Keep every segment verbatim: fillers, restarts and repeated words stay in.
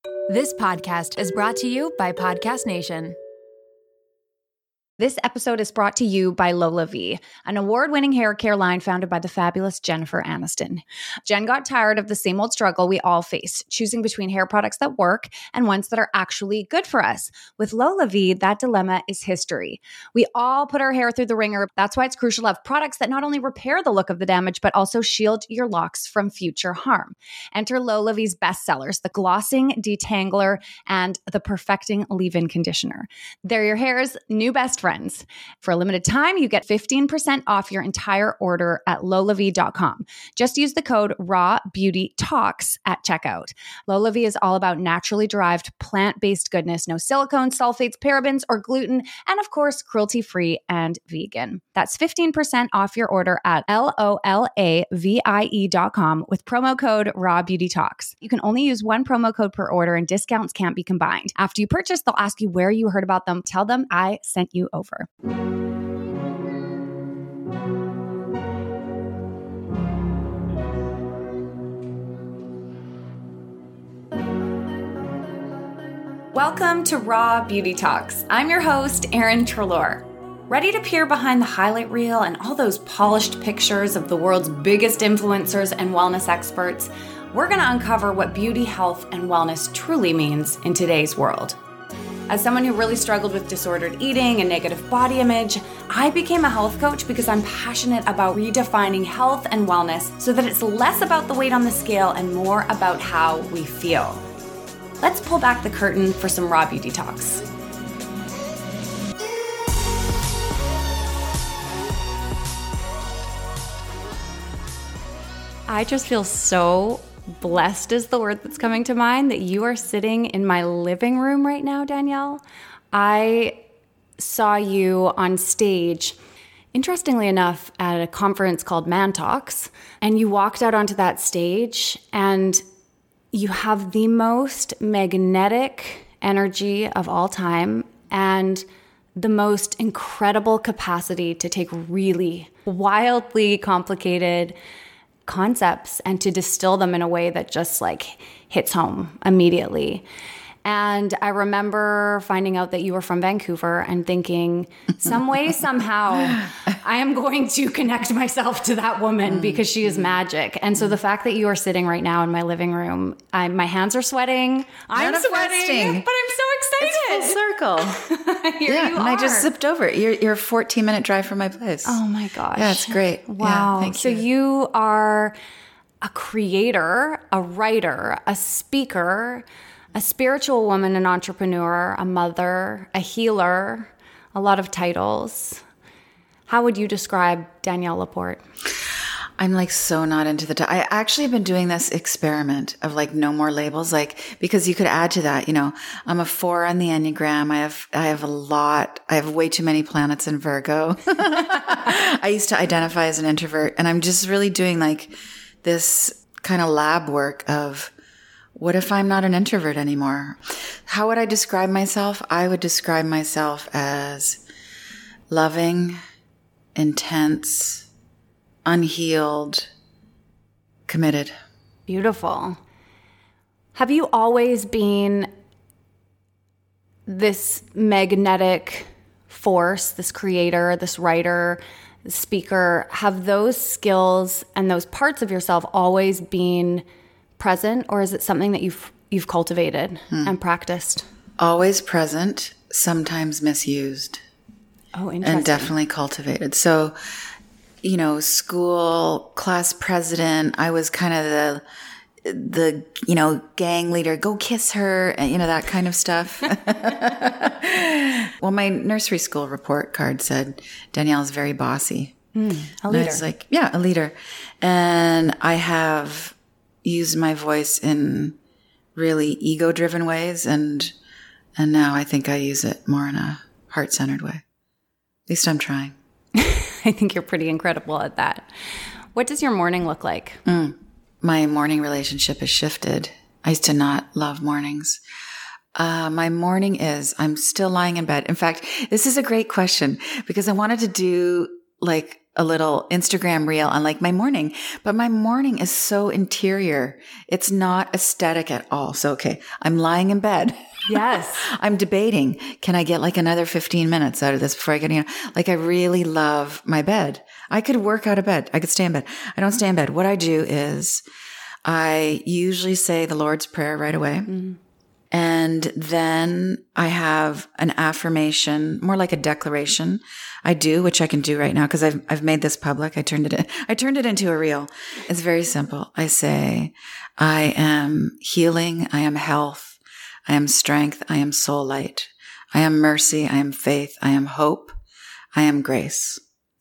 This podcast is brought to you by Podcast Nation. This episode is brought to you by LolaVie, an award-winning hair care line founded by the fabulous Jennifer Aniston. Jen got tired of the same old struggle we all face, choosing between hair products that work and ones that are actually good for us. With LolaVie, that dilemma is history. We all put our hair through the ringer. That's why it's crucial to have products that not only repair the look of the damage, but also shield your locks from future harm. Enter LolaVie's bestsellers, the Glossing Detangler and the Perfecting Leave-In Conditioner. They're your hair's new best friends. For a limited time, you get fifteen percent off your entire order at lolavie dot com. Just use the code RAWBEAUTYTALKS at checkout. LolaVie is all about naturally derived plant-based goodness, no silicones, sulfates, parabens, or gluten, and of course, cruelty-free and vegan. That's fifteen percent off your order at L O L A V I E dot com with promo code RAWBEAUTYTALKS. You can only use one promo code per order and discounts can't be combined. After you purchase, they'll ask you where you heard about them. Tell them I sent you over. Welcome to Raw Beauty Talks. I'm your host, Erin Treloar. Ready to peer behind the highlight reel and all those polished pictures of the world's biggest influencers and wellness experts? We're going to uncover what beauty, health, and wellness truly means in today's world. As someone who really struggled with disordered eating and negative body image, I became a health coach because I'm passionate about redefining health and wellness so that it's less about the weight on the scale and more about how we feel. Let's pull back the curtain for some Raw Beauty Talks. I just feel so blessed is the word that's coming to mind that you are sitting in my living room right now, Danielle. I saw you on stage, interestingly enough, at a conference called Man Talks, and you walked out onto that stage and you have the most magnetic energy of all time and the most incredible capacity to take really wildly complicated concepts and to distill them in a way that just like hits home immediately. And I remember finding out that you were from Vancouver and thinking, some way, somehow, I am going to connect myself to that woman because she is magic. And so the fact that you are sitting right now in my living room, I, my hands are sweating. I'm sweating, but I'm so excited. It's full circle. Here yeah, you and are. I just zipped over. You're, you're a fourteen minute drive from my place. Oh my gosh. Yeah, it's great. Wow. Yeah, thank so you. you are a creator, a writer, a speaker, a spiritual woman, an entrepreneur, a mother, a healer, a lot of titles. How would you describe Danielle Laporte? I'm like so not into the, t- I actually have been doing this experiment of like no more labels, like, because you could add to that, you know, I'm a four on the Enneagram. I have, I have a lot, I have way too many planets in Virgo. I used to identify as an introvert, and I'm just really doing like this kind of lab work of, what if I'm not an introvert anymore? How would I describe myself? I would describe myself as loving, intense, unhealed, committed. Beautiful. Have you always been this magnetic force, this creator, this writer, this speaker? Have those skills and those parts of yourself always been present, or is it something that you've you've cultivated hmm. and practiced? Always present, sometimes misused. Oh, interesting. And definitely cultivated. So, you know, school class president, I was kind of the the you know gang leader. Go kiss her, and you know that kind of stuff. Well, my nursery school report card said Danielle's very bossy. Mm, a leader. And I was like, yeah, a leader, and I have used my voice in really ego-driven ways, and and now I think I use it more in a heart-centered way. At least I'm trying. I think you're pretty incredible at that. What does your morning look like? Mm. My morning relationship has shifted. I used to not love mornings. Uh, my morning is, I'm still lying in bed. In fact, this is a great question because I wanted to do like a little Instagram reel on like my morning, but my morning is so interior. It's not aesthetic at all. So, okay, I'm lying in bed. Yes. I'm debating, can I get like another fifteen minutes out of this before I get, you know, like I really love my bed. I could work out of bed. I could stay in bed. I don't stay in bed. What I do is I usually say the Lord's Prayer right away. Mm-hmm. And then I have an affirmation, more like a declaration I do, which I can do right now because I've, I've made this public. I turned it in, I turned it into a reel. It's very simple. I say, I am healing. I am health. I am strength. I am soul light. I am mercy. I am faith. I am hope. I am grace.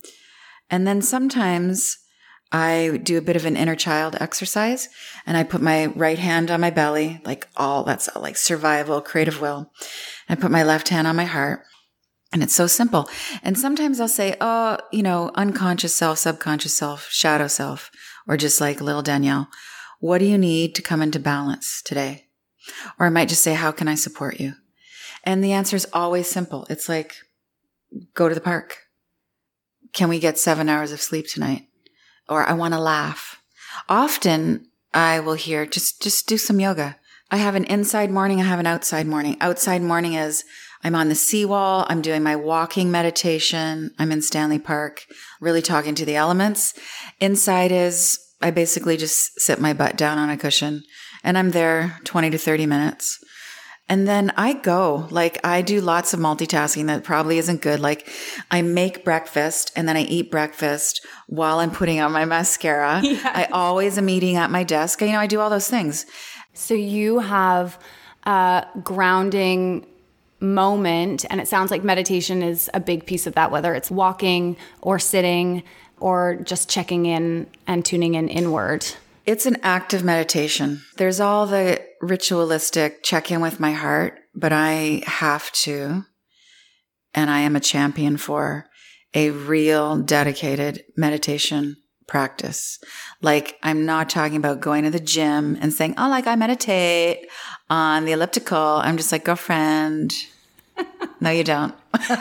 And then sometimes I do a bit of an inner child exercise and I put my right hand on my belly, like all that's all like survival, creative will. I put my left hand on my heart and it's so simple. And sometimes I'll say, oh, you know, unconscious self, subconscious self, shadow self, or just like little Danielle, what do you need to come into balance today? Or I might just say, how can I support you? And the answer is always simple. It's like, go to the park. Can we get seven hours of sleep tonight? Or I want to laugh. Often I will hear, just, just do some yoga. I have an inside morning. I have an outside morning. Outside morning is I'm on the seawall. I'm doing my walking meditation. I'm in Stanley Park, really talking to the elements. Inside is I basically just sit my butt down on a cushion and I'm there twenty to thirty minutes. And then I go, like I do lots of multitasking that probably isn't good. Like I make breakfast and then I eat breakfast while I'm putting on my mascara. Yes. I always am eating at my desk. You know, I do all those things. So you have a grounding moment, and it sounds like meditation is a big piece of that, whether it's walking or sitting or just checking in and tuning in inward. It's an active meditation. There's all the ritualistic check in with my heart, but I have to, and I am a champion for a real dedicated meditation practice. Like I'm not talking about going to the gym and saying, oh, like I meditate on the elliptical. I'm just like, girlfriend. No, you don't.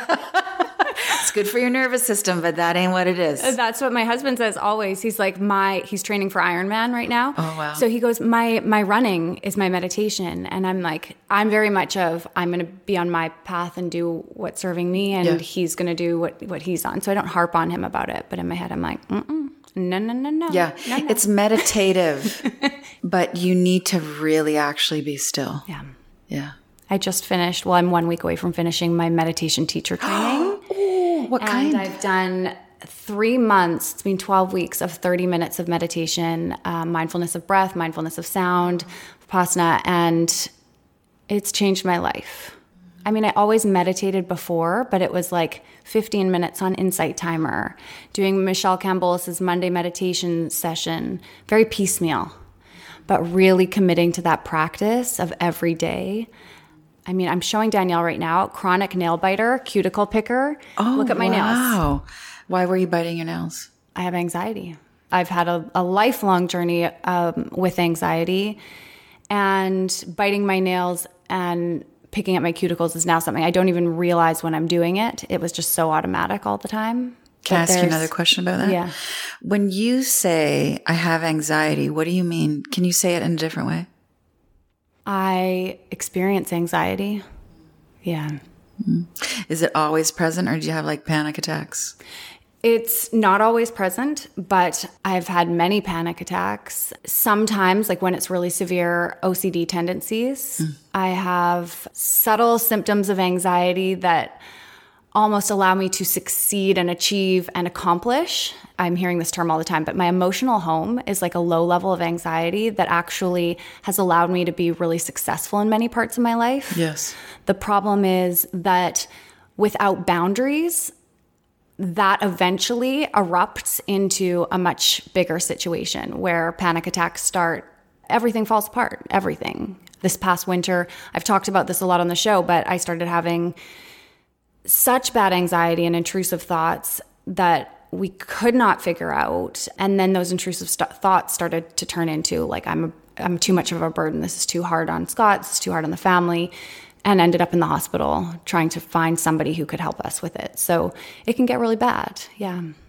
It's good for your nervous system, but that ain't what it is. That's what my husband says always. He's like, my, he's training for Ironman right now. Oh, wow. So he goes, my, my running is my meditation. And I'm like, I'm very much of, I'm going to be on my path and do what's serving me. And yeah. he's going to do what, what he's on. So I don't harp on him about it. But in my head, I'm like, mm-mm. No, no, no, no. Yeah. No, no. It's meditative, but you need to really actually be still. Yeah. Yeah. I just finished, well, I'm one week away from finishing my meditation teacher training. Oh, what kind? And I've done three months, it's been twelve weeks of thirty minutes of meditation, uh, mindfulness of breath, mindfulness of sound, Vipassana, and it's changed my life. I mean, I always meditated before, but it was like fifteen minutes on Insight Timer, doing Michelle Cambolis's Monday meditation session, very piecemeal, but really committing to that practice of every day. I mean, I'm showing Danielle right now, chronic nail biter, cuticle picker. Oh, look at my wow. nails. Wow. Why were you biting your nails? I have anxiety. I've had a, a lifelong journey um, with anxiety, and biting my nails and picking at my cuticles is now something I don't even realize when I'm doing it. It was just so automatic all the time. Can but I ask you another question about that? Yeah. When you say, I have anxiety, what do you mean? Can you say it in a different way? I experience anxiety. Yeah. Mm-hmm. Is it always present, or do you have like panic attacks? It's not always present, but I've had many panic attacks. Sometimes, like when it's really severe O C D tendencies, mm. I have subtle symptoms of anxiety that almost allow me to succeed and achieve and accomplish. I'm hearing this term all the time, but my emotional home is like a low level of anxiety that actually has allowed me to be really successful in many parts of my life. Yes. The problem is that without boundaries, that eventually erupts into a much bigger situation where panic attacks start. Everything falls apart, everything. This past winter, I've talked about this a lot on the show, but I started having such bad anxiety and intrusive thoughts that we could not figure out. And then those intrusive st- thoughts started to turn into like, I'm a, I'm too much of a burden. This is too hard on Scott. This is too hard on the family. And ended up in the hospital trying to find somebody who could help us with it. So it can get really bad. Yeah.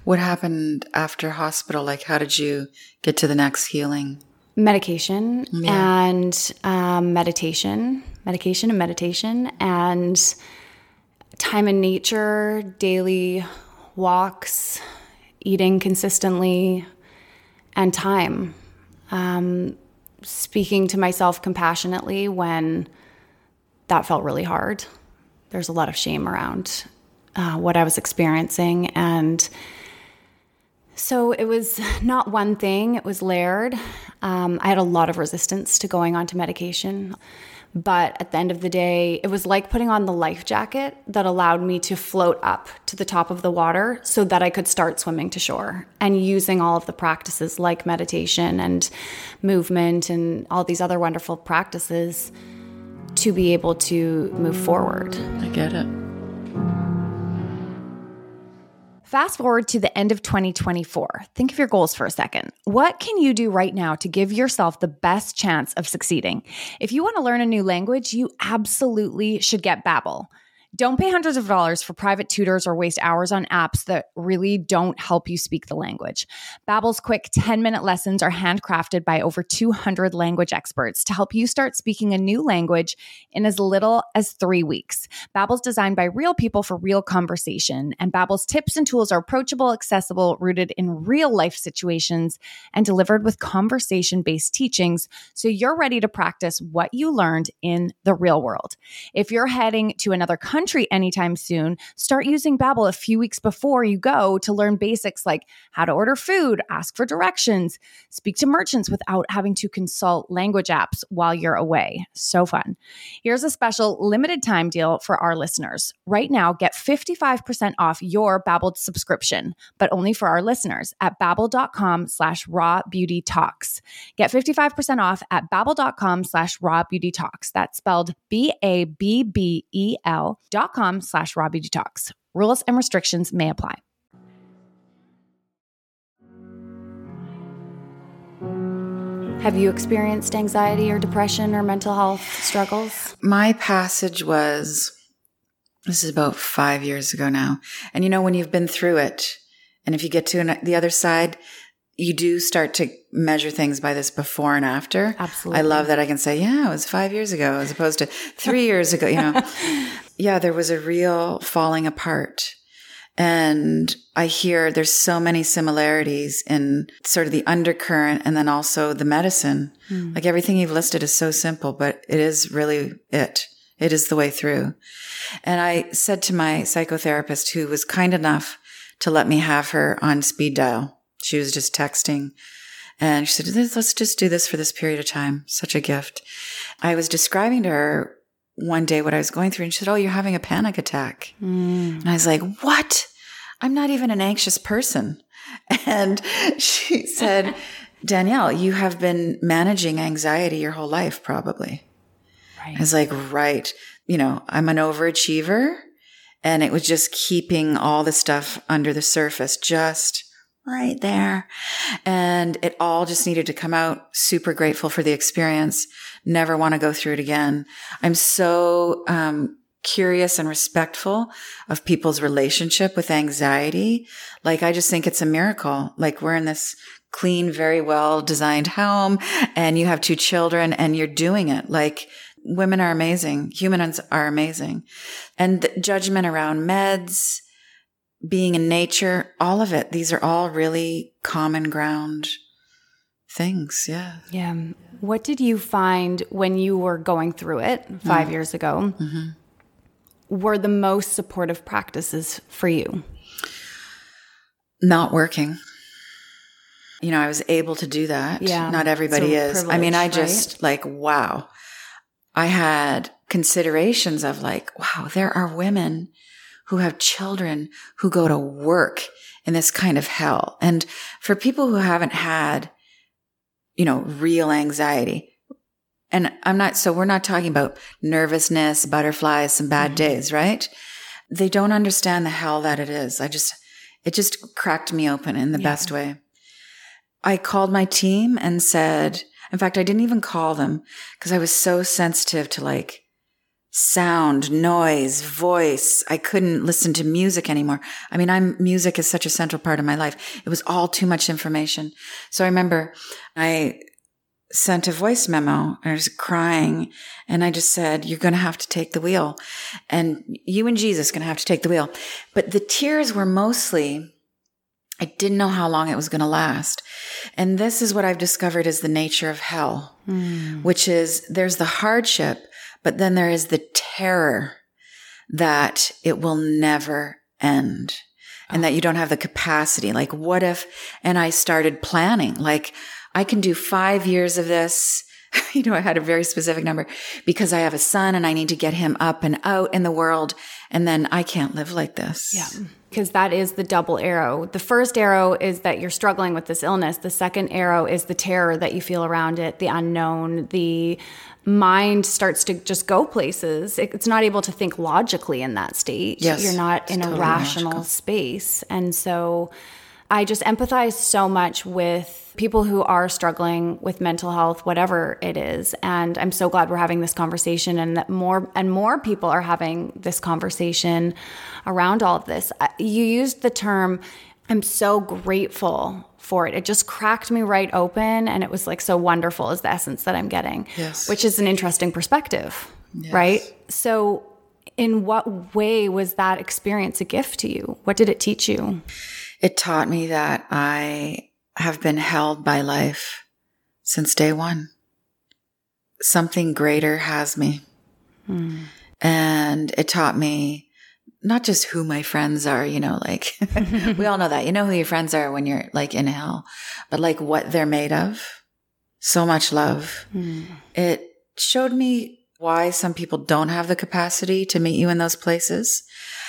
What happened after hospital? Like, how did you get to the next healing? Medication Yeah. and um, meditation, medication and meditation, and time in nature, daily walks, eating consistently, and time. Um, speaking to myself compassionately when that felt really hard. There's a lot of shame around uh, what I was experiencing. And so it was not one thing, it was layered. Um, I had a lot of resistance to going onto medication. But at the end of the day, it was like putting on the life jacket that allowed me to float up to the top of the water so that I could start swimming to shore, and using all of the practices like meditation and movement and all these other wonderful practices to be able to move forward. I get it. Fast forward to the end of twenty twenty-four. Think of your goals for a second. What can you do right now to give yourself the best chance of succeeding? If you want to learn a new language, you absolutely should get Babbel. Don't pay hundreds of dollars for private tutors or waste hours on apps that really don't help you speak the language. Babbel's quick ten-minute lessons are handcrafted by over two hundred language experts to help you start speaking a new language in as little as three weeks. Babbel's designed by real people for real conversation, and Babbel's tips and tools are approachable, accessible, rooted in real-life situations, and delivered with conversation-based teachings, so you're ready to practice what you learned in the real world. If you're heading to another country anytime soon, start using Babbel a few weeks before you go to learn basics like how to order food, ask for directions, speak to merchants without having to consult language apps while you're away. So fun. Here's a special limited time deal for our listeners. Right now, get fifty-five percent off your Babbel subscription, but only for our listeners at babbel.com slash raw beauty talks. Get fifty-five percent off at babbel.com slash raw beauty talks. That's spelled B A B B E L dot com slash raw beauty talks. Rules and restrictions may apply. Have you experienced anxiety or depression or mental health struggles? My passage was, this is about five years ago now. And you know, when you've been through it, and if you get to an, the other side, you do start to measure things by this before and after. Absolutely. I love that I can say, yeah, it was five years ago as opposed to three years ago, you know. Yeah, there was a real falling apart. And I hear there's so many similarities in sort of the undercurrent and then also the medicine. Mm. Like everything you've listed is so simple, but it is really it. It is the way through. And I said to my psychotherapist, who was kind enough to let me have her on speed dial. She was just texting. And she said, let's just do this for this period of time. Such a gift. I was describing to her one day what I was going through, and she said, oh, you're having a panic attack. Mm. And I was like, what? I'm not even an anxious person. And she said, Danielle, you have been managing anxiety your whole life, probably. Right. I was like, right. You know, I'm an overachiever, and it was just keeping all the stuff under the surface, just right there. And it all just needed to come out. Super grateful for the experience. Never want to go through it again. I'm so um, curious and respectful of people's relationship with anxiety. Like, I just think it's a miracle. Like, we're in this clean, very well designed home, and you have two children, and you're doing it. Like, women are amazing. Humans are amazing. And the judgment around meds, being in nature, all of it. These are all really common ground things. Yeah. Yeah. What did you find when you were going through it five mm. years ago? Mm-hmm. Were the most supportive practices for you? Not working. You know, I was able to do that. Yeah. Not everybody so is. I mean, I just right? like, wow. I had considerations of like, wow, there are women who have children who go to work in this kind of hell. And for people who haven't had, you know, real anxiety, and I'm not, so we're not talking about nervousness, butterflies, some bad mm-hmm. days, right? They don't understand the hell that it is. I just, it just cracked me open in the yeah. best way. I called my team and said, in fact, I didn't even call them because I was so sensitive to like sound, noise, voice. I couldn't listen to music anymore. I mean, I'm music is such a central part of my life. It was all too much information. So I remember I sent a voice memo. I was crying and I just said, you're going to have to take the wheel, and you and Jesus are going to have to take the wheel. But the tears were mostly, I didn't know how long it was going to last. And this is what I've discovered is the nature of hell, mm. which is there's the hardship, but then there is the terror that it will never end and oh. that you don't have the capacity. Like, what if, and I started planning, like, I can do five years of this. You know, I had a very specific number because I have a son and I need to get him up and out in the world. And then I can't live like this. Yeah. Because that is the double arrow. The first arrow is that you're struggling with this illness. The second arrow is the terror that you feel around it, the unknown. The mind starts to just go places. It's not able to think logically in that state. Yes, you're not in totally a rational logical. space. And so I just empathize so much with people who are struggling with mental health, whatever it is. And I'm so glad we're having this conversation and that more and more people are having this conversation around all of this. You used the term, I'm so grateful for it. It just cracked me right open. And it was like so wonderful is the essence that I'm getting, yes. which is an interesting perspective, yes. right? So in what way was that experience a gift to you? What did it teach you? It taught me that I have been held by life since day one. Something greater has me. Mm. And it taught me not just who my friends are, you know, like we all know that. You know who your friends are when you're like in hell, but like what they're made of. So much love. Mm. It showed me why some people don't have the capacity to meet you in those places.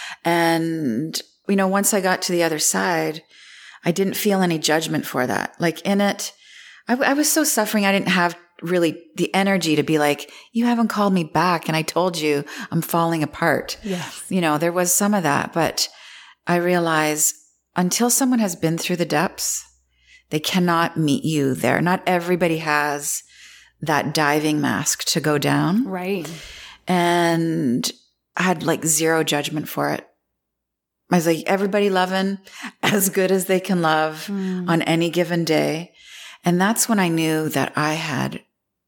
And you know, once I got to the other side, I didn't feel any judgment for that. Like in it, I, I was so suffering. I didn't have really the energy to be like, you haven't called me back. And I told you I'm falling apart. Yes. You know, there was some of that, but I realize until someone has been through the depths, they cannot meet you there. Not everybody has that diving mask to go down. Right. And I had like zero judgment for it. I was like, everybody loving as good as they can love mm. on any given day. And that's when I knew that I had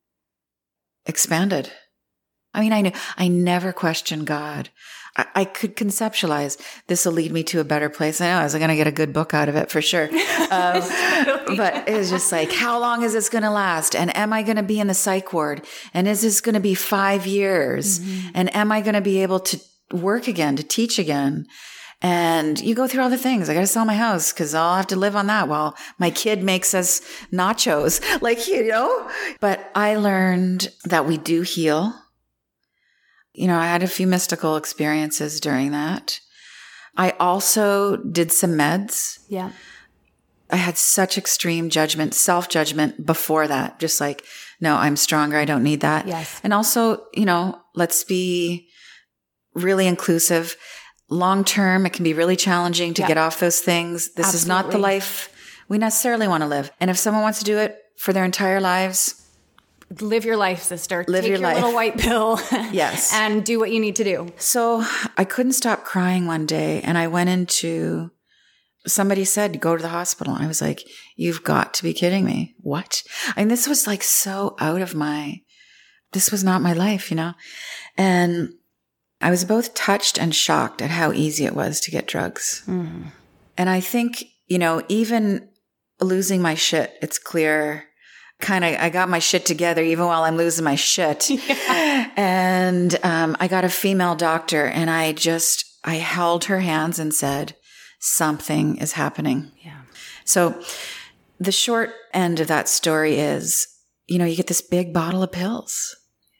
expanded. I mean, I knew, I never questioned God. I, I could conceptualize this will lead me to a better place. I know I was going to get a good book out of it for sure. Um, but it was just like, how long is this going to last? And am I going to be in the psych ward? And is this going to be five years? Mm-hmm. And am I going to be able to work again, to teach again? And you go through all the things. I got to sell my house because I'll have to live on that while my kid makes us nachos. Like, you know, but I learned that we do heal. You know, I had a few mystical experiences during that. I also did some meds. Yeah. I had such extreme judgment, self-judgment before that. Just like, no, I'm stronger. I don't need that. Yes. And also, you know, let's be really inclusive. Long term, it can be really challenging to yeah. get off those things. This Absolutely. Is not the life we necessarily want to live. And if someone wants to do it for their entire lives, live your life, sister. Live Take your, your life. Little white pill. Yes. And do what you need to do. So I couldn't stop crying one day, and I went into, somebody said, go to the hospital. I was like, you've got to be kidding me. What? And this was like so out of my, this was not my life, you know? And I was both touched and shocked at how easy it was to get drugs. Mm. And I think, you know, even losing my shit, it's clear, kind of, I got my shit together even while I'm losing my shit. Yeah. And um, I got a female doctor, and I just, I held her hands and said, something is happening. Yeah. So the short end of that story is, you know, you get this big bottle of pills,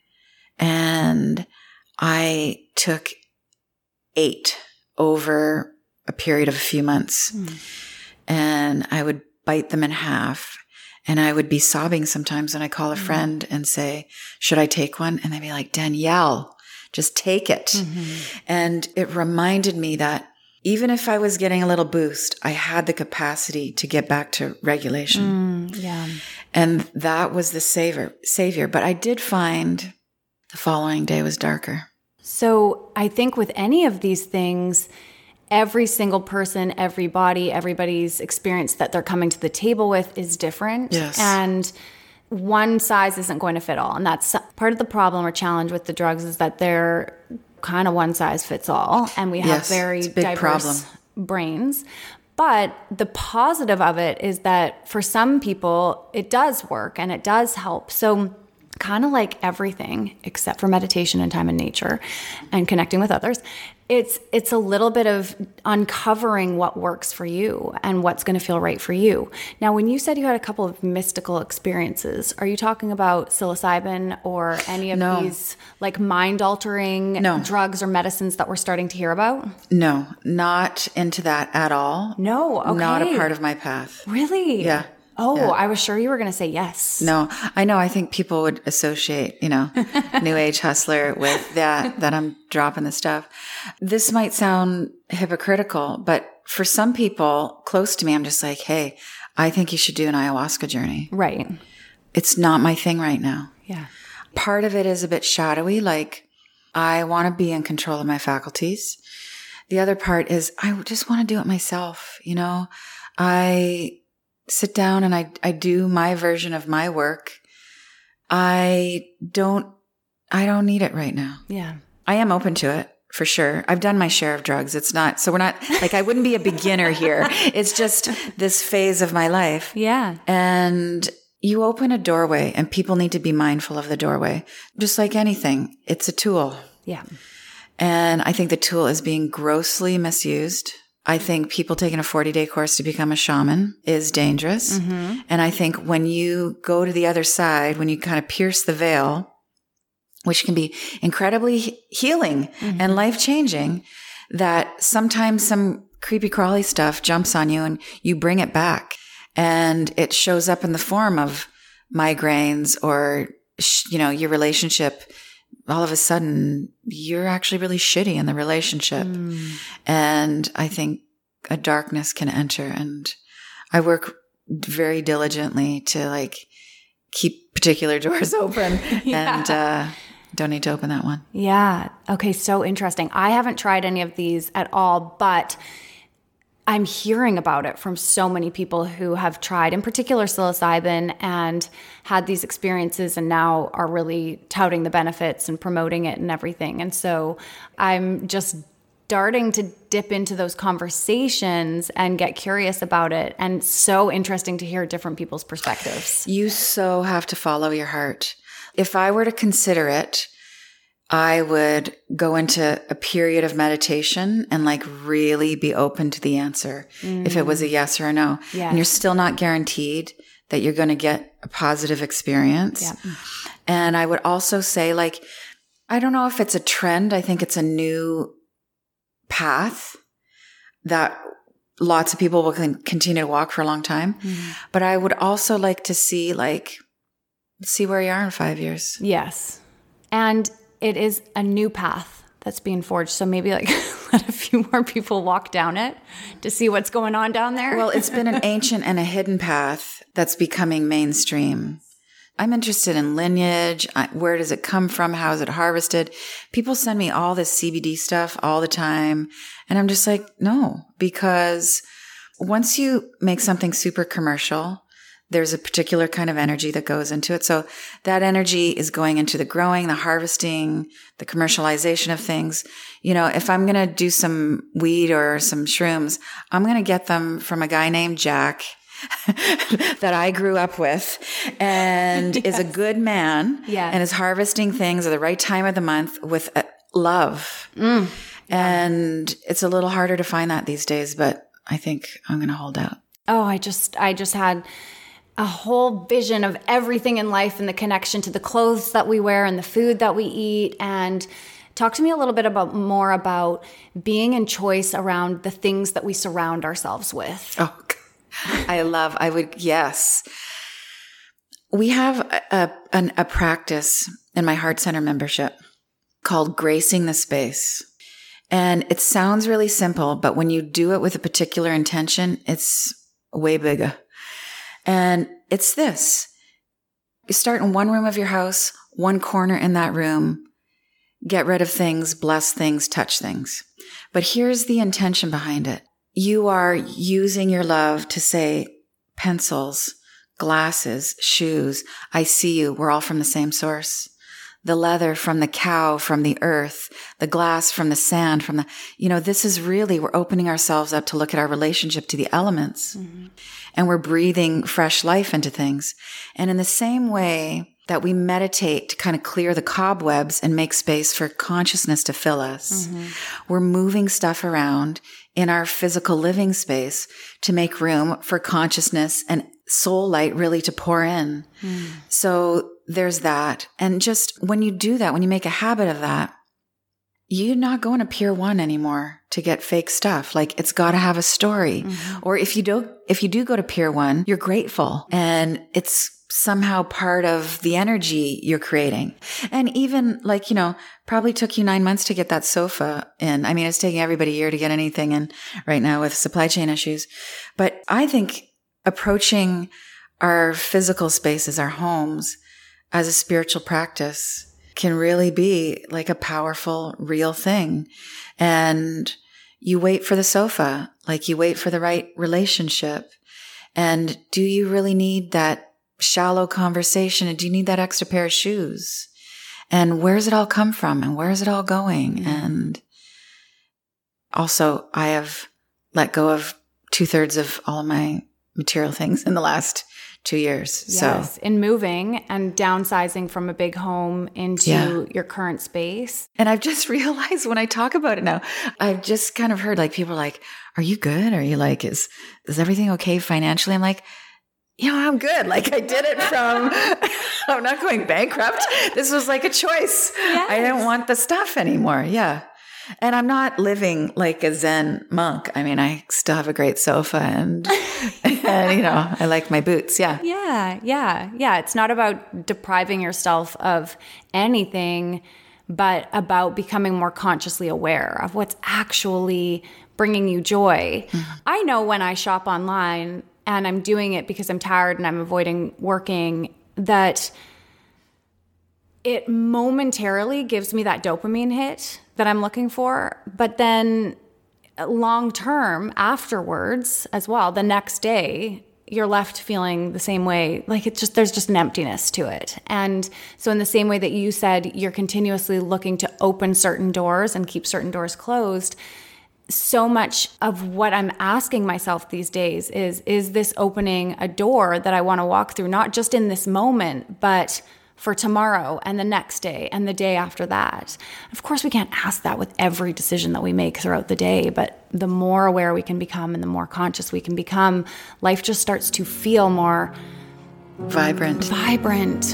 and I took eight over a period of a few months, mm. and I would bite them in half, and I would be sobbing sometimes when I call a mm. friend and say, should I take one? And they'd be like, Danielle, just take it. Mm-hmm. And it reminded me that even if I was getting a little boost, I had the capacity to get back to regulation. Mm, yeah. And that was the savior, savior. But I did find the following day was darker. So I think with any of these things, every single person, every body, everybody's experience that they're coming to the table with is different. Yes. And one size isn't going to fit all. And that's part of the problem or challenge with the drugs is that they're kind of one size fits all. And we have Yes, very it's a big diverse problem. brains. But the positive of it is that for some people, it does work and it does help. So kind of like everything except for meditation and time in nature and connecting with others, it's it's a little bit of uncovering what works for you and what's going to feel right for you. Now, when you said you had a couple of mystical experiences, are you talking about psilocybin or any of No. these like mind-altering No. drugs or medicines that we're starting to hear about? No, not into that at all. No, okay. Not a part of my path. Really? Yeah. Oh, Yeah. I was sure you were going to say yes. No, I know. I think people would associate, you know, new age hustler with that, that I'm dropping the stuff. This might sound hypocritical, but for some people close to me, I'm just like, hey, I think you should do an ayahuasca journey. Right. It's not my thing right now. Yeah. Part of it is a bit shadowy. Like I want to be in control of my faculties. The other part is I just want to do it myself. You know, I sit down and I, I do my version of my work. I don't, I don't need it right now. Yeah. I am open to it for sure. I've done my share of drugs. It's not, so we're not like, I wouldn't be a beginner here. It's just this phase of my life. Yeah. And you open a doorway and people need to be mindful of the doorway. Just like anything, it's a tool. Yeah. And I think the tool is being grossly misused. I think people taking a forty-day course to become a shaman is dangerous. Mm-hmm. And I think when you go to the other side, when you kind of pierce the veil, which can be incredibly he- healing Mm-hmm. and life-changing, that sometimes some creepy crawly stuff jumps on you and you bring it back. And it shows up in the form of migraines or, sh- you know, your relationship. All of a sudden, you're actually really shitty in the relationship. Mm. And I think a darkness can enter. And I work very diligently to like keep particular doors open Yeah. and uh, don't need to open that one. Yeah. Okay. So interesting. I haven't tried any of these at all, but I'm hearing about it from so many people who have tried, in particular psilocybin, and had these experiences and now are really touting the benefits and promoting it and everything. And so I'm just starting to dip into those conversations and get curious about it. And so interesting to hear different people's perspectives. You so have to follow your heart. If I were to consider it, I would go into a period of meditation and like really be open to the answer mm. if it was a yes or a no. Yeah. And you're still not guaranteed that you're going to get a positive experience. Yeah. And I would also say, like, I don't know if it's a trend. I think it's a new path that lots of people will continue to walk for a long time. Mm. But I would also like to see, like, see where you are in five years. Yes. And it is a new path that's being forged. So maybe like let a few more people walk down it to see what's going on down there. Well, it's been an ancient and a hidden path that's becoming mainstream. I'm interested in lineage. Where does it come from? How is it harvested? People send me all this C B D stuff all the time. And I'm just like, no, because once you make something super commercial, there's a particular kind of energy that goes into it. So that energy is going into the growing, the harvesting, the commercialization of things. You know, if I'm going to do some weed or some shrooms, I'm going to get them from a guy named Jack that I grew up with and yes. is a good man yes. and is harvesting things at the right time of the month with uh, love. Mm. And it's a little harder to find that these days, but I think I'm going to hold out. Oh, I just, I just had a whole vision of everything in life and the connection to the clothes that we wear and the food that we eat. And talk to me a little bit about more about being in choice around the things that we surround ourselves with. Oh, I love, I would, yes. We have a, a, a practice in my Heart Center membership called gracing the space. And it sounds really simple, but when you do it with a particular intention, it's way bigger. And it's this. You start in one room of your house, one corner in that room. get rid of things, bless things, touch things. But here's the intention behind it. You are using your love to say, pencils, glasses, shoes, I see you. We're all from the same source. The leather from the cow, from the earth, the glass from the sand, from the, you know, this is really, we're opening ourselves up to look at our relationship to the elements. Mm-hmm. And we're breathing fresh life into things. And in the same way that we meditate to kind of clear the cobwebs and make space for consciousness to fill us, mm-hmm. we're moving stuff around in our physical living space to make room for consciousness and soul light really to pour in. Mm. So there's that. And just when you do that, when you make a habit of that, you're not going to Pier One anymore to get fake stuff. Like, it's got to have a story. Mm-hmm. Or if you don't, if you do go to Pier One, you're grateful, and it's somehow part of the energy you're creating. And even like, you know, probably took you nine months to get that sofa in. I mean, it's taking everybody a year to get anything in right now with supply chain issues. But I think approaching our physical spaces, our homes, as a spiritual practice can really be like a powerful, real thing. And you wait for the sofa, like you wait for the right relationship. And do you really need that shallow conversation? And do you need that extra pair of shoes? And where's it all come from? And where's it all going? Mm-hmm. And also, I have let go of two thirds of all of my material things in the last two years. Yes, so in moving and downsizing from a big home into yeah. your current space. And I've just realized when I talk about it now, I've just kind of heard like people are like, are you good? Are you like, is, is everything okay financially? I'm like, you know, I'm good. Like, I did it from, I'm not going bankrupt. This was like a choice. Yes. I didn't want the stuff anymore. Yeah. And I'm not living like a Zen monk. I mean, I still have a great sofa and, and, you know, I like my boots. Yeah. Yeah. Yeah. Yeah. It's not about depriving yourself of anything, but about becoming more consciously aware of what's actually bringing you joy. Mm-hmm. I know when I shop online and I'm doing it because I'm tired and I'm avoiding working, that it momentarily gives me that dopamine hit that I'm looking for. But then long term afterwards as well, the next day, you're left feeling the same way. Like it's just, there's just an emptiness to it. And so in the same way that you said, you're continuously looking to open certain doors and keep certain doors closed, so much of what I'm asking myself these days is, is this opening a door that I want to walk through, not just in this moment, but for tomorrow and the next day and the day after that. Of course, we can't ask that with every decision that we make throughout the day, but the more aware we can become and the more conscious we can become, life just starts to feel more vibrant. Vibrant.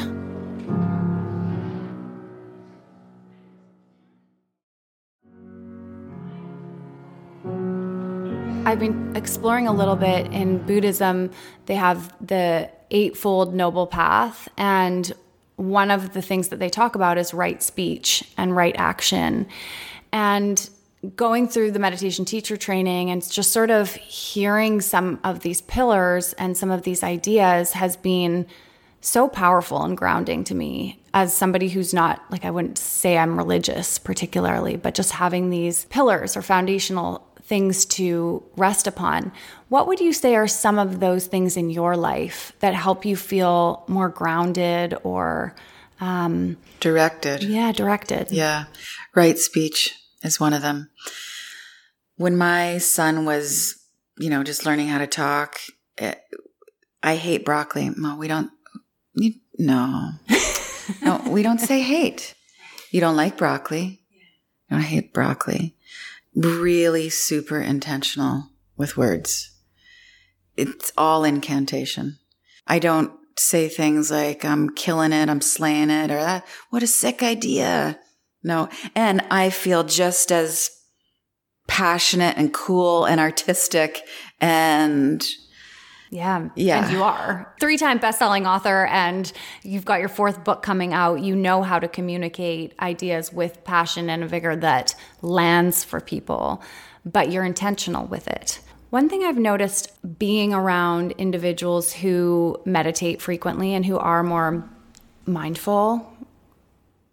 I've been exploring a little bit in Buddhism. They have the Eightfold Noble Path, and one of the things that they talk about is right speech and right action. And going through the meditation teacher training and just sort of hearing some of these pillars and some of these ideas has been so powerful and grounding to me as somebody who's not, like, I wouldn't say I'm religious particularly, but just having these pillars or foundational things to rest upon. What would you say are some of those things in your life that help you feel more grounded or um, directed? Yeah, directed. Yeah. Right speech is one of them. When my son was, you know, just learning how to talk, it, I hate broccoli. No, we don't, you, no. No, we don't say hate. You don't like broccoli. You don't hate broccoli. Really super intentional with words. It's all incantation. I don't say things like, I'm killing it, I'm slaying it, or that, what a sick idea. No. And I feel just as passionate and cool and artistic and Yeah. Yeah. And you are. Three-time best-selling author, and you've got your fourth book coming out. You know how to communicate ideas with passion and a vigor that lands for people, but you're intentional with it. One thing I've noticed being around individuals who meditate frequently and who are more mindful,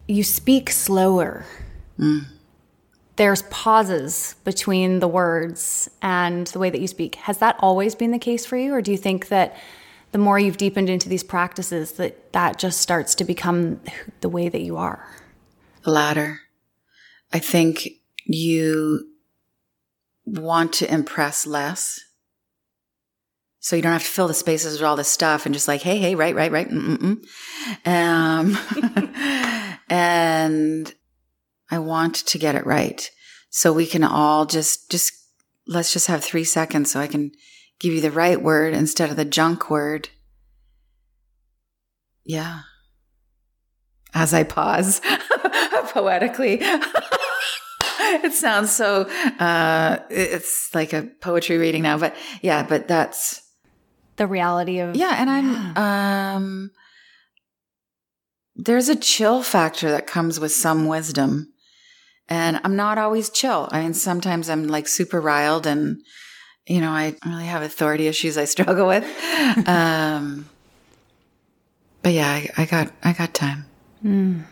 you speak slower. Mm. There's pauses between the words and the way that you speak. Has that always been the case for you? Or do you think that the more you've deepened into these practices, that that just starts to become the way that you are? The latter. I think you want to impress less. So you don't have to fill the spaces with all this stuff and just like, hey, hey, right, right, right. Mm-mm-mm. Um, and I want to get it right. So we can all just, just, let's just have three seconds so I can give you the right word instead of the junk word. Yeah. As I pause poetically. It sounds so, uh, it's like a poetry reading now, but yeah, but that's the reality of, yeah. And I'm, yeah. um, there's a chill factor that comes with some wisdom, and I'm not always chill. I mean, sometimes I'm like super riled and, you know, I really have authority issues I struggle with. um, but yeah, I, I got, I got time. Mm.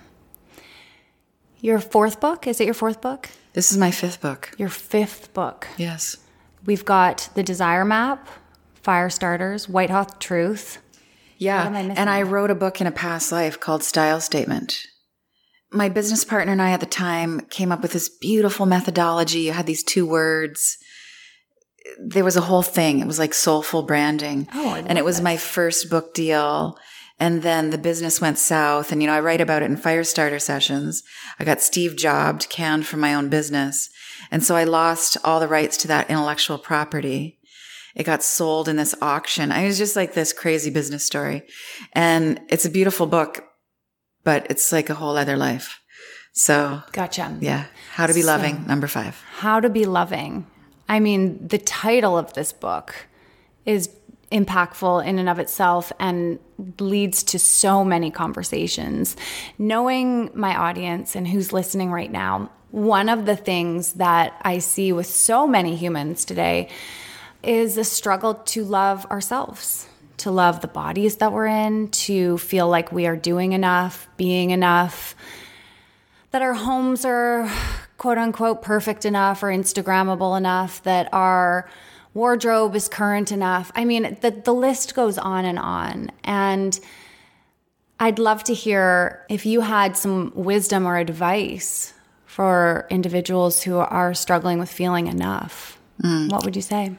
Your fourth book? Is it your fourth book? This is my fifth book. Your fifth book. Yes. We've got The Desire Map, Fire Starters, White Hot Truth. Yeah. What am I missing? And I wrote a book in a past life called Style Statement. My business partner and I at the time came up with this beautiful methodology. You had these two words. There was a whole thing. It was like soulful branding. Oh, I and it was this. my first book deal. And then the business went south. And, you know, I write about it in Firestarter sessions. I got Steve jobbed, canned from my own business. And so I lost all the rights to that intellectual property. It got sold in this auction. I was just like this crazy business story. And it's a beautiful book, but it's like a whole other life. So. Gotcha. Yeah. How to Be so, Loving, number five. How to Be Loving. I mean, the title of this book is impactful in and of itself and leads to so many conversations. Knowing my audience and who's listening right now, one of the things that I see with so many humans today is a struggle to love ourselves, to love the bodies that we're in, to feel like we are doing enough, being enough, that our homes are quote unquote perfect enough or Instagrammable enough, that our wardrobe is current enough. I mean, the, the list goes on and on. And I'd love to hear if you had some wisdom or advice for individuals who are struggling with feeling enough. Mm. What would you say?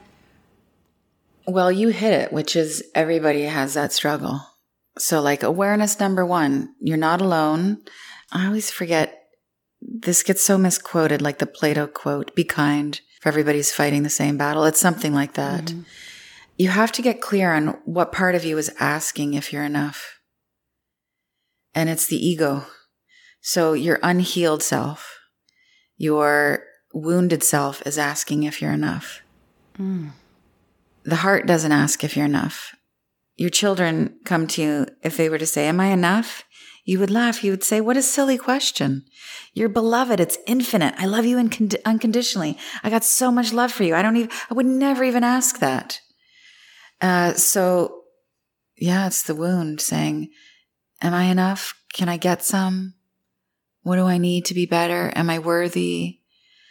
Well, you hit it, which is everybody has that struggle. So like awareness number one, you're not alone. I always forget, this gets so misquoted, like the Plato quote, be kind, for everybody's fighting the same battle. It's something like that. Mm-hmm. You have to get clear on what part of you is asking if you're enough. And it's the ego. So your unhealed self, your wounded self is asking if you're enough. Mm. The heart doesn't ask if you're enough. Your children come to you, if they were to say, am I enough? You would laugh. You would say, what a silly question. You're beloved. It's infinite. I love you incond- unconditionally. I got so much love for you. I don't even, I would never even ask that. Uh, so yeah, it's the wound saying, am I enough? Can I get some? What do I need to be better? Am I worthy?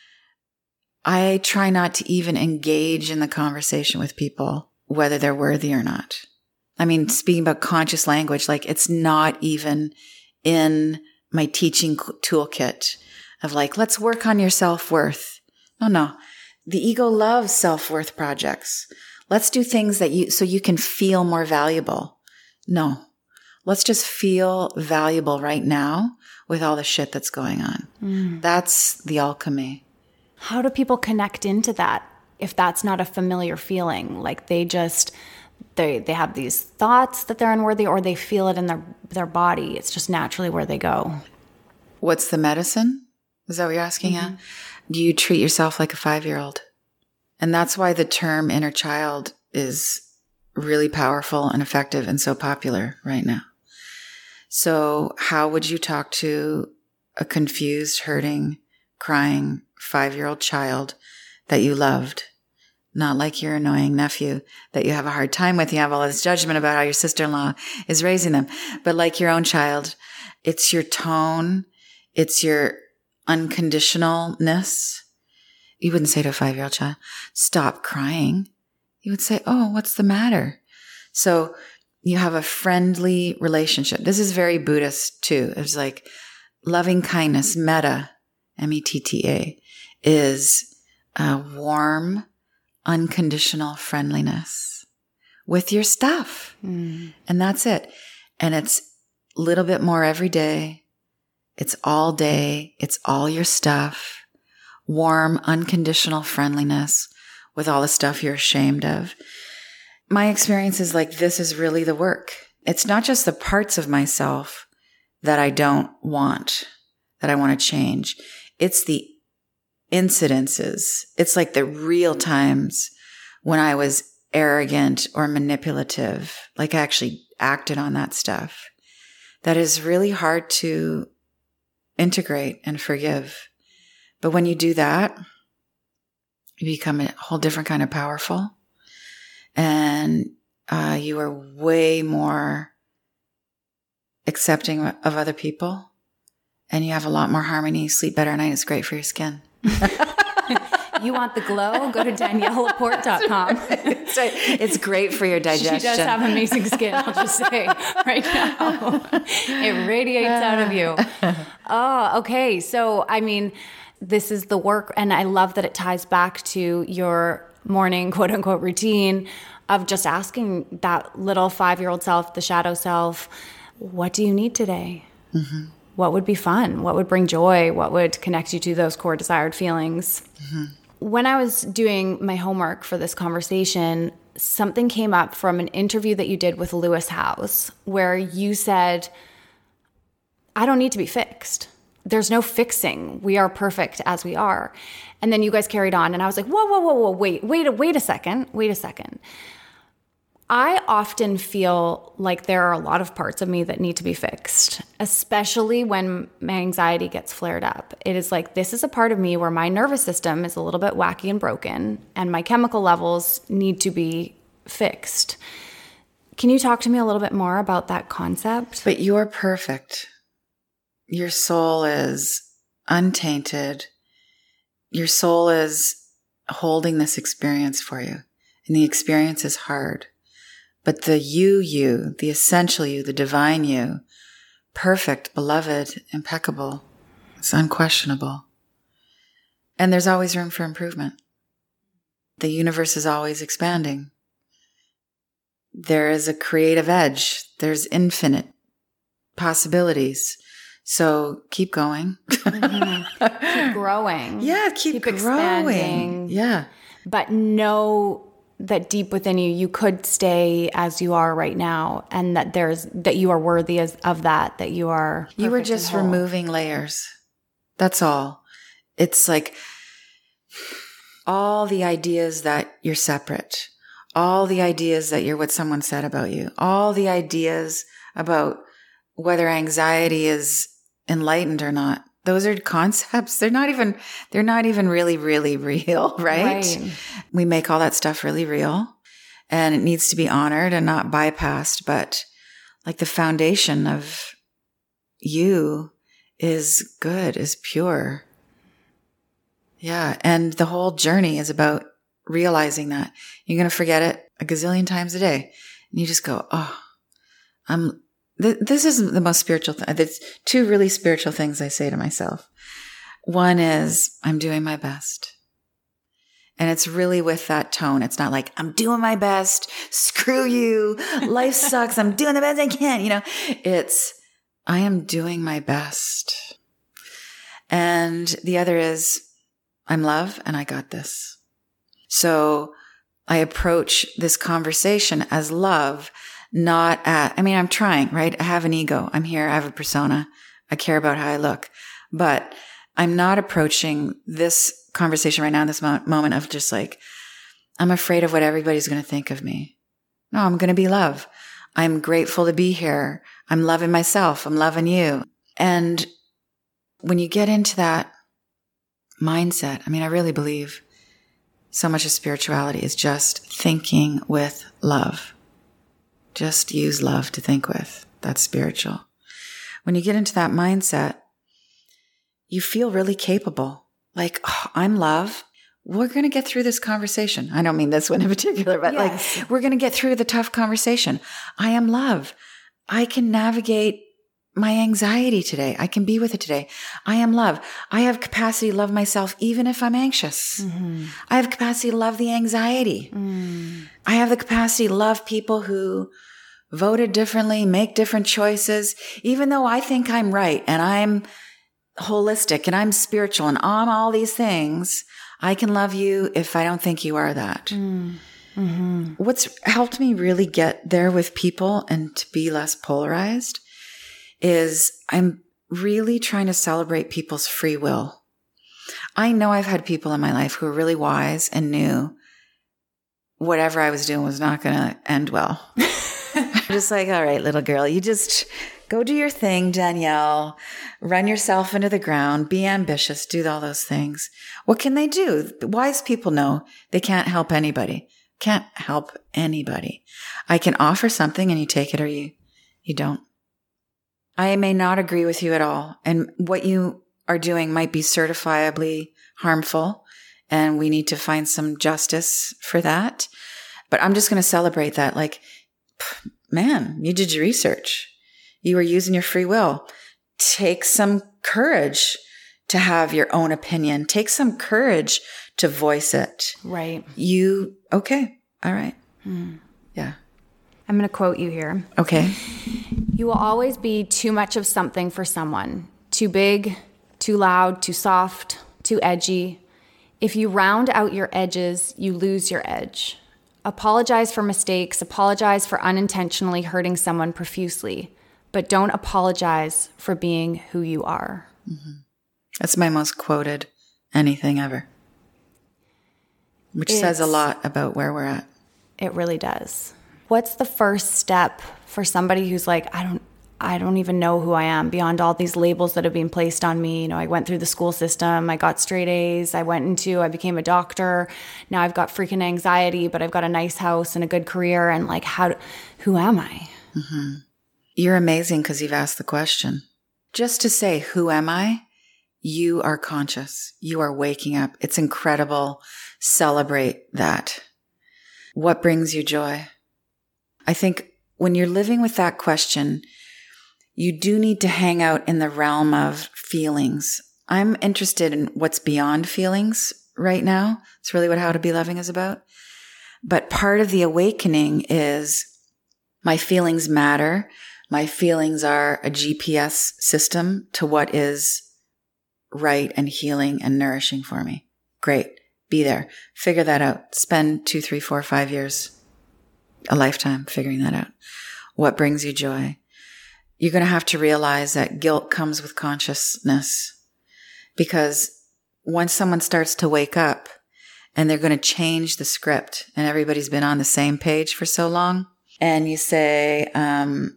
I try not to even engage in the conversation with people, whether they're worthy or not. I mean, speaking about conscious language, like it's not even in my teaching toolkit of like, let's work on your self-worth. No, no. The ego loves self-worth projects. Let's do things that you, so you can feel more valuable. No, let's just feel valuable right now with all the shit that's going on. Mm. That's the alchemy. How do people connect into that if that's not a familiar feeling? Like they just... They they have these thoughts that they're unworthy, or they feel it in their, their body. It's just naturally where they go. What's the medicine? Is that what you're asking? Mm-hmm. At? Do you treat yourself like a five-year-old? And that's why the term inner child is really powerful and effective and so popular right now. So how would you talk to a confused, hurting, crying five-year-old child that you loved? Not like your annoying nephew that you have a hard time with. You have all this judgment about how your sister-in-law is raising them. But like your own child, it's your tone, It's your unconditionalness. You wouldn't say to a five-year-old child, stop crying. You would say, oh, what's the matter? So you have a friendly relationship. This is very Buddhist too. It's like loving kindness, metta, M E T T A, is a warm, unconditional friendliness with your stuff. Mm. And that's it. And it's a little bit more every day. It's all day. It's all your stuff. Warm, unconditional friendliness with all the stuff you're ashamed of. My experience is like, this is really the work. It's not just the parts of myself that I don't want, that I want to change. It's the incidences. It's like the real times when I was arrogant or manipulative, like I actually acted on that stuff. That is really hard to integrate and forgive. But when you do that, you become a whole different kind of powerful. And uh, you are way more accepting of other people. And you have a lot more harmony. You sleep better at night. It's great for your skin. You want the glow? Go to Danielle Laporte dot com. It's, right. It's great for your digestion. She does have amazing skin, I'll just say right now. It radiates out of you. Oh, okay. So, I mean, this is the work. And I love that it ties back to your morning, quote unquote, routine of just asking that little five-year-old self, the shadow self, what do you need today? Mm-hmm. What would be fun? What would bring joy? What would connect you to those core desired feelings? Mm-hmm. When I was doing my homework for this conversation, something came up from an interview that you did with Lewis Howes, where you said, I don't need to be fixed. There's no fixing. We are perfect as we are. And then you guys carried on, and I was like, whoa, whoa, whoa, whoa, wait, wait, wait a second, wait a second. I often feel like there are a lot of parts of me that need to be fixed, especially when my anxiety gets flared up. It is like, this is a part of me where my nervous system is a little bit wacky and broken, and my chemical levels need to be fixed. Can you talk to me a little bit more about that concept? But you're perfect. Your soul is untainted. Your soul is holding this experience for you, and the experience is hard. But the you, you, the essential you, the divine you, perfect, beloved, impeccable, it's unquestionable. And there's always room for improvement. The universe is always expanding. There is a creative edge. There's infinite possibilities. So keep going. Mm-hmm. Keep growing. Yeah, keep, keep growing. Expanding. Yeah. But know that deep within you, you could stay as you are right now, and that there's that you are worthy as, of that, that you are. You were just removing layers. That's all. It's like all the ideas that you're separate, all the ideas that you're what someone said about you, all the ideas about whether anxiety is enlightened or not. Those are concepts. They're not even, they're not even really, really real, right? right? We make all that stuff really real, and it needs to be honored and not bypassed. But like the foundation of you is good, is pure. Yeah. And the whole journey is about realizing that you're going to forget it a gazillion times a day. And you just go, oh, I'm, this is the most spiritual thing. There's two really spiritual things I say to myself. One is, I'm doing my best. And it's really with that tone. It's not like, I'm doing my best. Screw you. Life sucks. I'm doing the best I can. You know, it's, I am doing my best. And the other is, I'm love and I got this. So I approach this conversation as love. Not at, I mean, I'm trying, right? I have an ego. I'm here. I have a persona. I care about how I look, but I'm not approaching this conversation right now in this mo- moment of just like, I'm afraid of what everybody's going to think of me. No, I'm going to be love. I'm grateful to be here. I'm loving myself. I'm loving you. And when you get into that mindset, I mean, I really believe so much of spirituality is just thinking with love. Just use love to think with. That's spiritual. When you get into that mindset, you feel really capable. Like, oh, I'm love. We're going to get through this conversation. I don't mean this one in particular, but yes. like, we're going to get through the tough conversation. I am love. I can navigate my anxiety today. I can be with it today. I am love. I have capacity to love myself even if I'm anxious. Mm-hmm. I have capacity to love the anxiety. Mm. I have the capacity to love people who voted differently, make different choices, even though I think I'm right and I'm holistic and I'm spiritual and I'm all these things. I can love you if I don't think you are that. Mm. Mm-hmm. What's helped me really get there with people and to be less polarized is I'm really trying to celebrate people's free will. I know I've had people in my life who were really wise and knew whatever I was doing was not going to end well. I'm just like, all right, little girl, you just go do your thing, Danielle. Run yourself into the ground. Be ambitious. Do all those things. What can they do? Wise people know they can't help anybody. Can't help anybody. I can offer something and you take it or you, you don't. I may not agree with you at all. And what you are doing might be certifiably harmful. And we need to find some justice for that. But I'm just going to celebrate that. Like, man, you did your research. You were using your free will. Take some courage to have your own opinion. Take some courage to voice it. Right. You, okay. All right. Mm. Yeah. I'm going to quote you here. Okay. You will always be too much of something for someone. Too big, too loud, too soft, too edgy. If you round out your edges, you lose your edge. Apologize for mistakes. Apologize for unintentionally hurting someone profusely. But don't apologize for being who you are. Mm-hmm. That's my most quoted anything ever. Which it's, says a lot about where we're at. It really does. What's the first step for somebody who's like, I don't I don't even know who I am beyond all these labels that have been placed on me. You know, I went through the school system. I got straight A's. I went into, I became a doctor. Now I've got freaking anxiety, but I've got a nice house and a good career. And like, how, who am I? Mm-hmm. You're amazing because you've asked the question. Just to say, who am I? You are conscious. You are waking up. It's incredible. Celebrate that. What brings you joy? I think when you're living with that question, you do need to hang out in the realm of feelings. I'm interested in what's beyond feelings right now. It's really what How to Be Loving is about. But part of the awakening is my feelings matter. My feelings are a G P S system to what is right and healing and nourishing for me. Great. Be there. Figure that out. Spend two, three, four, five years, a lifetime figuring that out. What brings you joy? You're going to have to realize that guilt comes with consciousness, because once someone starts to wake up and they're going to change the script and everybody's been on the same page for so long, and you say, um,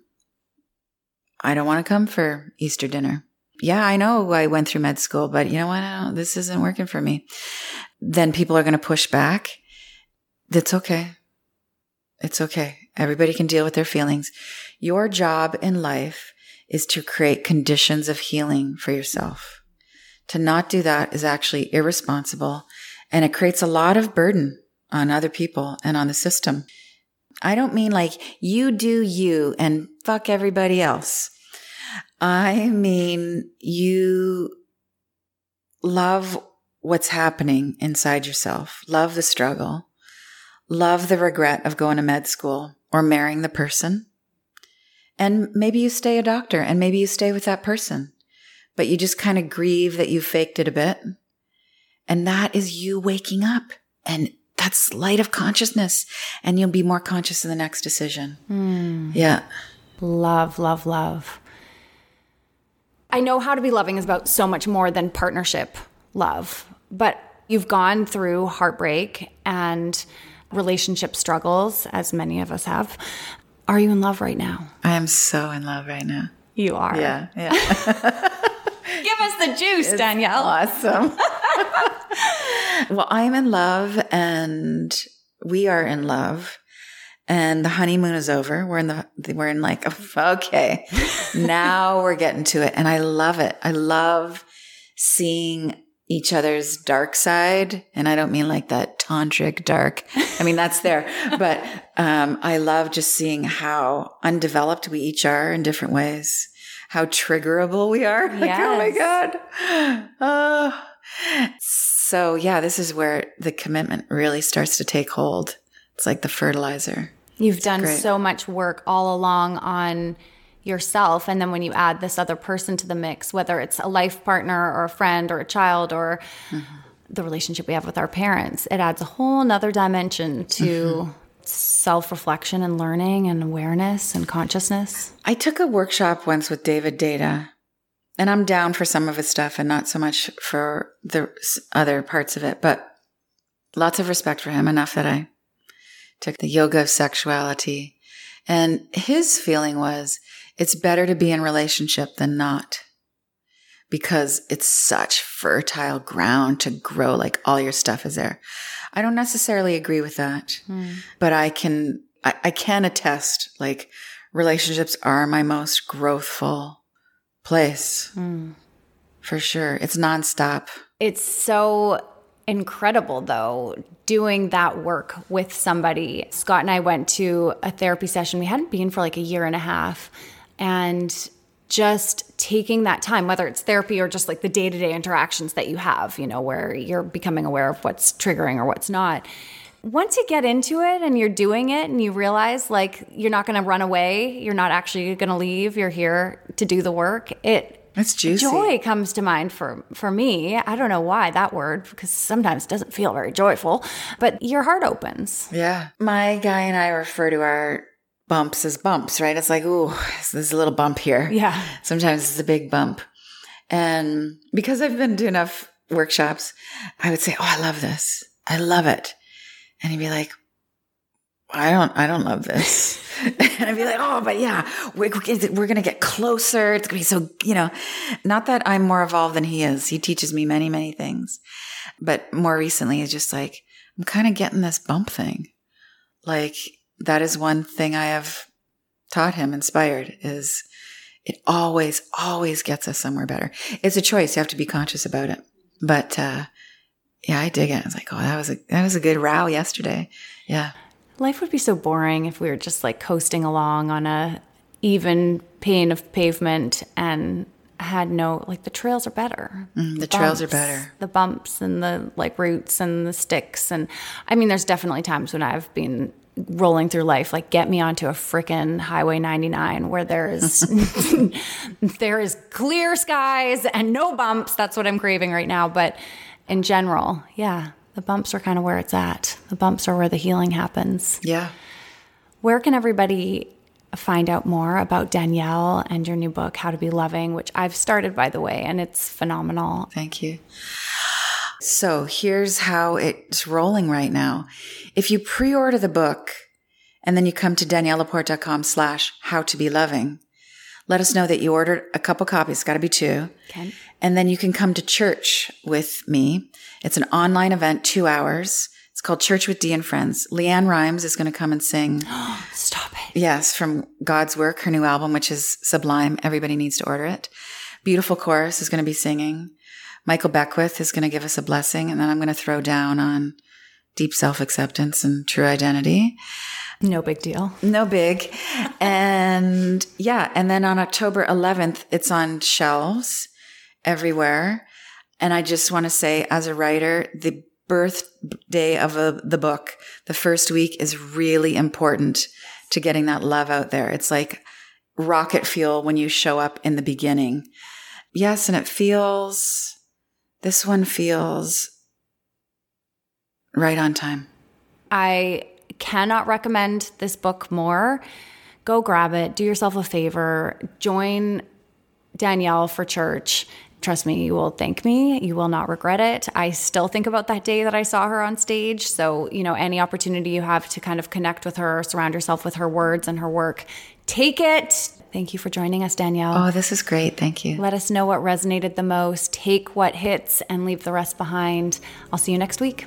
I don't want to come for Easter dinner. Yeah, I know I went through med school, but you know what? I don't, this isn't working for me. Then people are going to push back. That's okay. It's okay. Everybody can deal with their feelings. Your job in life is to create conditions of healing for yourself. To not do that is actually irresponsible, and it creates a lot of burden on other people and on the system. I don't mean like you do you and fuck everybody else. I mean you love what's happening inside yourself. Love the struggle. Love the regret of going to med school or marrying the person. And maybe you stay a doctor and maybe you stay with that person, but you just kind of grieve that you faked it a bit. And that is you waking up, and that's light of consciousness, and you'll be more conscious in the next decision. Mm. Yeah. Love, love, love. I know How to Be Loving is about so much more than partnership love, but you've gone through heartbreak and relationship struggles, as many of us have. Are you in love right now? I am so in love right now. You are? Yeah, yeah. Give us the juice, it's Danielle. Awesome. Well, I'm in love, and we are in love, and the honeymoon is over. We're in the, we're in like, okay, now we're getting to it. And I love it. I love seeing each other's dark side. And I don't mean like that tantric dark. I mean, that's there. But um, I love just seeing how undeveloped we each are in different ways, how triggerable we are. Like, yes. oh my God. Uh, so yeah, this is where the commitment really starts to take hold. It's like the fertilizer. You've it's done great. so much work all along on yourself. And then when you add this other person to the mix, whether it's a life partner or a friend or a child or mm-hmm. the relationship we have with our parents, it adds a whole nother dimension to mm-hmm. self-reflection and learning and awareness and consciousness. I took a workshop once with David Deida, and I'm down for some of his stuff and not so much for the other parts of it, but lots of respect for him, enough that I took the yoga of sexuality. And his feeling was, it's better to be in relationship than not, because it's such fertile ground to grow, like all your stuff is there. I don't necessarily agree with that, mm. but I can, I, I can attest, like, relationships are my most growthful place, mm. for sure. It's nonstop. It's so incredible, though, doing that work with somebody. Scott and I went to a therapy session. We hadn't been for like a year and a half. And just taking that time, whether it's therapy or just like the day-to-day interactions that you have, you know, where you're becoming aware of what's triggering or what's not. Once you get into it and you're doing it and you realize like you're not going to run away, you're not actually going to leave, you're here to do the work, it That's juicy. Joy comes to mind for, for me. I don't know why that word, because sometimes it doesn't feel very joyful, but your heart opens. Yeah. My guy and I refer to our bumps as bumps, right? It's like, ooh, there's a little bump here. Yeah. Sometimes it's a big bump. And because I've been to enough workshops, I would say, oh, I love this. I love it. And he'd be like, I don't, I don't love this. And I'd be like, oh, but yeah, we're, we're going to get closer. It's going to be so, you know, not that I'm more evolved than he is. He teaches me many, many things. But more recently, it's just like, I'm kind of getting this bump thing. Like, that is one thing I have taught him, inspired, is it always, always gets us somewhere better. It's a choice. You have to be conscious about it. But, uh, yeah, I dig it. I was like, oh, that was a, that was a good row yesterday. Yeah. Life would be so boring if we were just like coasting along on a even pane of pavement and had no, like, the trails are better. Mm, the, the trails bumps, are better. The bumps and the like roots and the sticks. And I mean, there's definitely times when I've been rolling through life, like get me onto a frickin' Highway ninety-nine where there's there is clear skies and no bumps. That's what I'm craving right now. But in general, yeah, the bumps are kind of where it's at. The bumps are where the healing happens. Yeah. Where can everybody find out more about Danielle and your new book, How to Be Loving, which I've started, by the way, and it's phenomenal. Thank you. So here's how it's rolling right now. If you pre-order the book and then you come to daniellelaporte.com slash how to be loving, let us know that you ordered a couple copies. It's got to be two. Okay. And then you can come to church with me. It's an online event, two hours. It's called Church with Dee and Friends. Leanne Rimes is going to come and sing. Stop it. Yes, from God's Work, her new album, which is sublime. Everybody needs to order it. Beautiful Chorus is going to be singing. Michael Beckwith is going to give us a blessing. And then I'm going to throw down on deep self-acceptance and true identity. No big deal. No big. And yeah. And then on October eleventh, it's on shelves everywhere. And I just want to say, as a writer, the birthday of a, the book, the first week is really important to getting that love out there. It's like rocket fuel when you show up in the beginning. Yes. And it feels, this one feels right on time. I cannot recommend this book more. Go grab it. Do yourself a favor. Join Danielle for church. Trust me, you will thank me. You will not regret it. I still think about that day that I saw her on stage. So, you know, any opportunity you have to kind of connect with her, surround yourself with her words and her work, take it. Thank you for joining us, Danielle. Oh, this is great. Thank you. Let us know what resonated the most. Take what hits and leave the rest behind. I'll see you next week.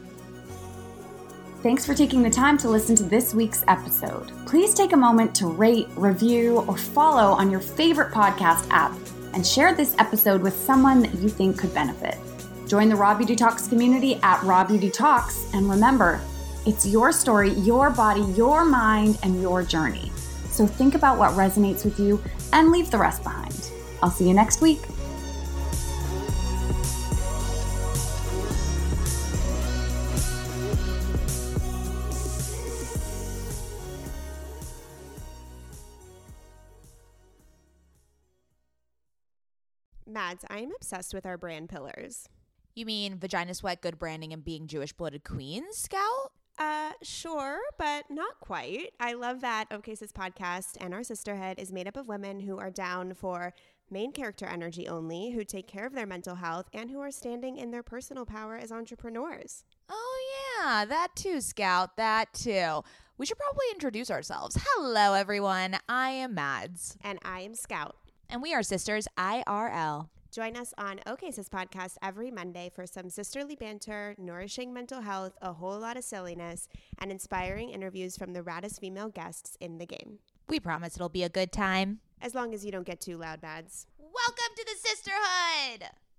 Thanks for taking the time to listen to this week's episode. Please take a moment to rate, review, or follow on your favorite podcast app. and share this episode with someone that you think could benefit. Join the Raw Beauty Talks community at Raw Beauty Talks, and remember, it's your story, your body, your mind, and your journey. So think about what resonates with you and leave the rest behind. I'll see you next week. Mads, I am obsessed with our brand pillars. You mean Vagina Sweat, good branding, and being Jewish blooded queens, Scout? Uh, sure, but not quite. I love that OK Sis podcast and our sisterhood is made up of women who are down for main character energy only, who take care of their mental health, and who are standing in their personal power as entrepreneurs. Oh, yeah, that too, Scout, that too. We should probably introduce ourselves. Hello, everyone. I am Mads. And I am Scout. And we are sisters I R L. Join us on OK Sis podcast every Monday for some sisterly banter, nourishing mental health, a whole lot of silliness, and inspiring interviews from the raddest female guests in the game. We promise it'll be a good time. As long as you don't get too loud, Mads. Welcome to the sisterhood!